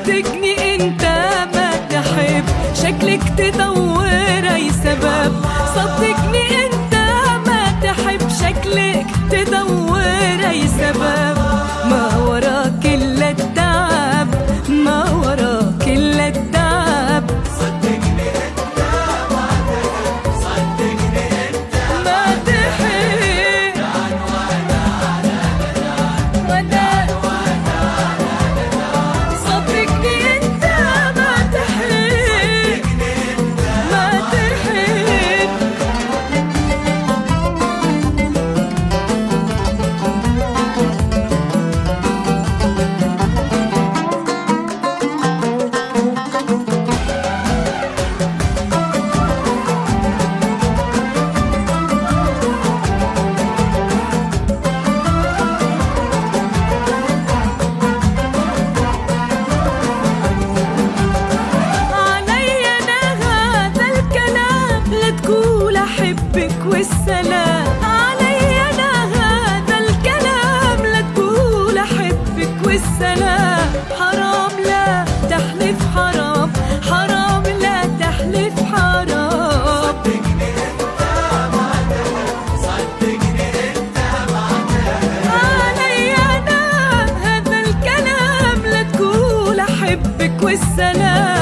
صدقني انت ما تحب شكلك تدور اي سبب. صدقني انت ما تحب شكلك تدور اي سبب. ما وراك الا التعب، ما وراك الا التعب. صدقني انت ما تحب، صدقني انت ما تحب كان وانا على بدان، وانا وانا على بدان. صدقني انت ما تحب، صدقني انت ما تحب. والسلام علي انا هذا الكلام، لا تقول احبك والسلام. حرام لا تحلف حرام، حرام لا تحلف حرام. صدقني انت ما تحب، صدقني انت ما تحب. علي انا هذا الكلام، لا تقول احبك والسلام.